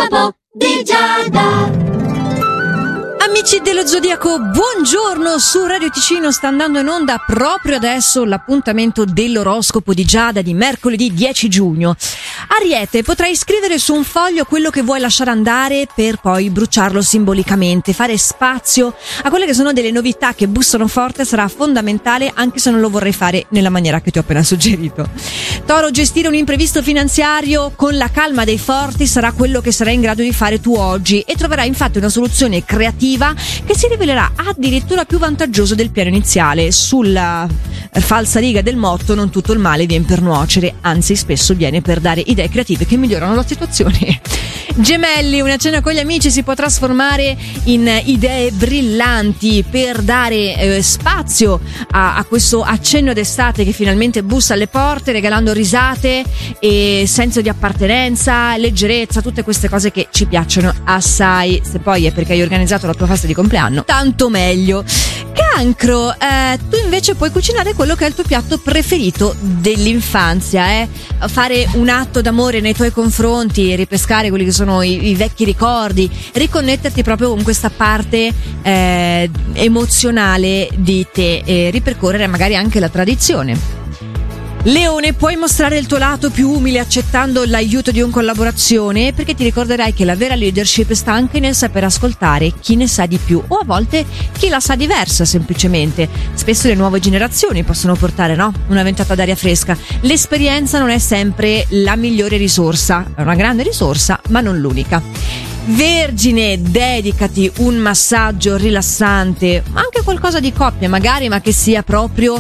L'oroscopo di Giada. Amici dello Zodiaco, buongiorno. Su Radio Ticino sta andando in onda proprio adesso l'appuntamento dell'oroscopo di Giada di mercoledì 10 giugno. Ariete, potrai scrivere su un foglio quello che vuoi lasciare andare per poi bruciarlo simbolicamente. Fare spazio a quelle che sono delle novità che bussano forte sarà fondamentale, anche se non lo vorrei fare nella maniera che ti ho appena suggerito. Toro, gestire un imprevisto finanziario con la calma dei forti sarà quello che sarai in grado di fare tu oggi, e troverai infatti una soluzione creativa che si rivelerà addirittura più vantaggioso del piano iniziale. Sulla falsa riga del motto non tutto il male viene per nuocere, anzi spesso viene per dare idee creative che migliorano la situazione. Gemelli, una cena con gli amici si può trasformare in idee brillanti per dare spazio a questo accenno d'estate che finalmente bussa alle porte, regalando risate e senso di appartenenza, leggerezza, tutte queste cose che ci piacciono assai. Se poi è perché hai organizzato la tua festa di compleanno, tanto meglio. Cancro, tu invece puoi cucinare quello che è il tuo piatto preferito dell'infanzia, fare un atto d'amore nei tuoi confronti, ripescare quelli che sono i vecchi ricordi, riconnetterti proprio con questa parte emozionale di te e ripercorrere magari anche la tradizione. Leone, puoi mostrare il tuo lato più umile accettando l'aiuto di un collaborazione, perché ti ricorderai che la vera leadership sta anche nel saper ascoltare chi ne sa di più, o a volte chi la sa diversa semplicemente. Spesso le nuove generazioni possono portare, una ventata d'aria fresca. L'esperienza non è sempre la migliore risorsa, è una grande risorsa ma non l'unica. Vergine, dedicati un massaggio rilassante, anche qualcosa di coppia magari, ma che sia proprio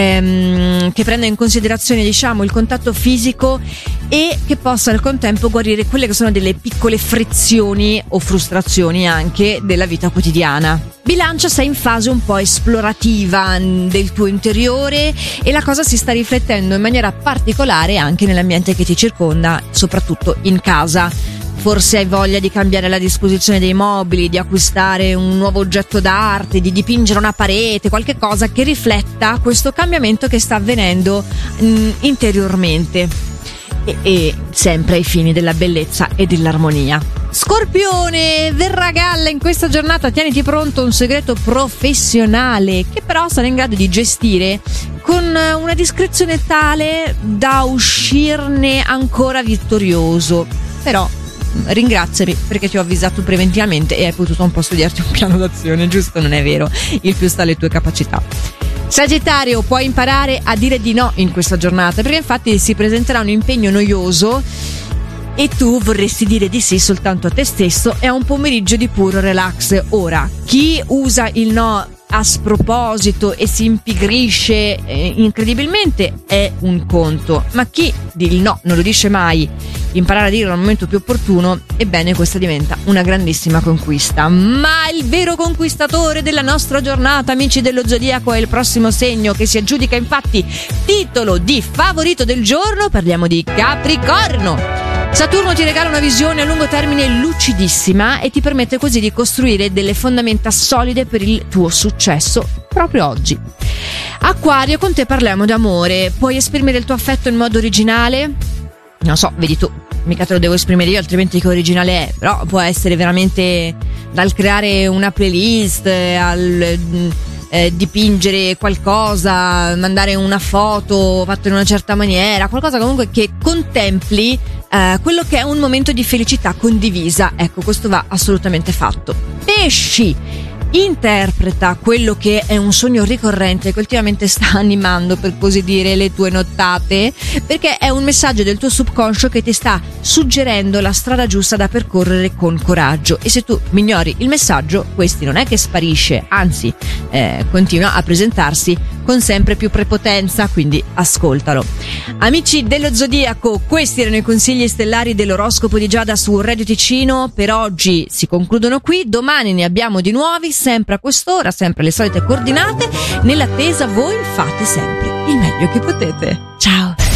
che prenda in considerazione il contatto fisico e che possa al contempo guarire quelle che sono delle piccole frizioni o frustrazioni anche della vita quotidiana. Bilancia, sei in fase un po' esplorativa del tuo interiore e la cosa si sta riflettendo in maniera particolare anche nell'ambiente che ti circonda, soprattutto in casa. Forse hai voglia di cambiare la disposizione dei mobili, di acquistare un nuovo oggetto d'arte, di dipingere una parete, qualche cosa che rifletta questo cambiamento che sta avvenendo interiormente e sempre ai fini della bellezza e dell'armonia. Scorpione, verrà a galla in questa giornata, tieniti pronto un segreto professionale che però sarà in grado di gestire con una discrezione tale da uscirne ancora vittorioso. Però ringraziami perché ti ho avvisato preventivamente e hai potuto un po' studiarti un piano d'azione, giusto? Non è vero? Il più sta alle tue capacità. Sagittario, puoi imparare a dire di no in questa giornata, perché infatti si presenterà un impegno noioso e tu vorresti dire di sì soltanto a te stesso e a un pomeriggio di puro relax. Ora, chi usa il no a sproposito e si impigrisce incredibilmente è un conto, ma chi il no non lo dice mai, imparare a dirlo al momento più opportuno, ebbene questa diventa una grandissima conquista. Ma il vero conquistatore della nostra giornata, amici dello Zodiaco, è il prossimo segno che si aggiudica infatti titolo di favorito del giorno. Parliamo di Capricorno. Saturno ti regala una visione a lungo termine lucidissima e ti permette così di costruire delle fondamenta solide per il tuo successo proprio oggi. Acquario, con te parliamo d'amore. Puoi esprimere il tuo affetto in modo originale? Non so, vedi tu, mica te lo devo esprimere io, altrimenti che originale è? Però può essere veramente dal creare una playlist al dipingere qualcosa, mandare una foto fatta in una certa maniera, qualcosa comunque che contempli quello che è un momento di felicità condivisa. Ecco, questo va assolutamente fatto. Pesci, interpreta quello che è un sogno ricorrente che ultimamente sta animando, per così dire, le tue nottate, perché è un messaggio del tuo subconscio che ti sta suggerendo la strada giusta da percorrere con coraggio, e se tu ignori il messaggio, questi non è che sparisce, anzi continua a presentarsi con sempre più prepotenza, quindi ascoltalo. Amici dello Zodiaco, questi erano i consigli stellari dell'oroscopo di Giada su Radio Ticino. Per oggi si concludono qui, domani ne abbiamo di nuovi, sempre a quest'ora, sempre alle solite coordinate. Nell'attesa voi fate sempre il meglio che potete. Ciao!